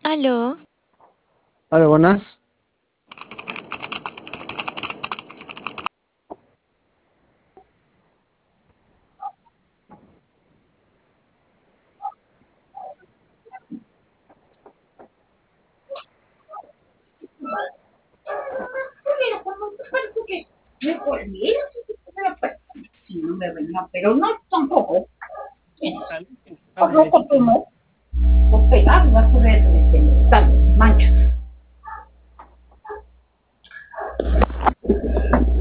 Aló, Hola, buenas. Si no me venía, pero no tampoco. Tienes Ah, rojo tomo, o pegar, vas a ver manchas.